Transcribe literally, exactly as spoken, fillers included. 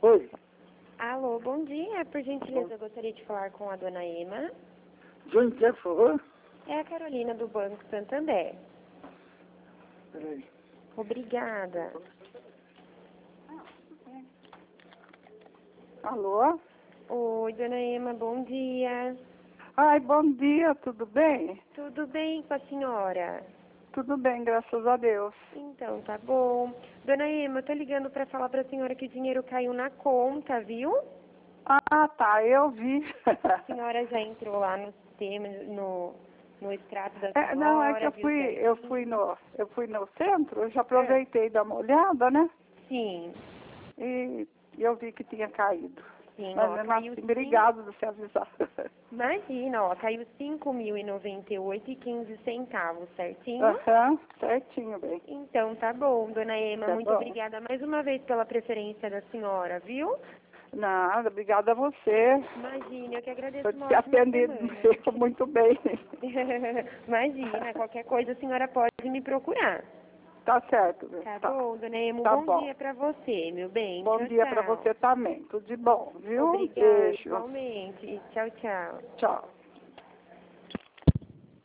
Oi. Alô, bom dia. Por gentileza, eu gostaria de falar com a dona Ema. De onde que é, por favor? É a Carolina do Banco Santander. Peraí. Obrigada. Alô? Oi, dona Ema, bom dia. Ai, bom dia, tudo bem? Tudo bem com a senhora? Tudo bem, graças a Deus. Então, tá bom. Dona Ema, eu tô ligando pra falar pra senhora que o dinheiro caiu na conta, viu? Ah, tá, eu vi. A senhora já entrou lá no sistema, no, no extrato da senhora, É, não, é que eu viu fui, eu certinho? fui no, eu fui no centro, eu já aproveitei de dar uma olhada, né? Sim, E eu vi que tinha caído. sim, Mas ó, mesmo caiu assim, sim. obrigado de você avisar. Imagina, ó, caiu cinco mil e noventa e oito e quinze centavos, certinho? Aham, certinho, bem. Então, tá bom, dona Ema, Tá muito bom. obrigada mais uma vez pela preferência da senhora, viu? Nada, obrigada a você. Imagina, eu que agradeço, Por uma ter ótima atendido semana. muito bem. Imagina, qualquer coisa a senhora pode me procurar. Tá certo, meu. Tá Tá. bom, dona Ema, um Tá bom bom. dia pra você, meu bem. Bom Tchau, dia para tchau. você também. Tudo de bom, viu? Obrigada, Beijo. igualmente. Tchau, tchau. Tchau.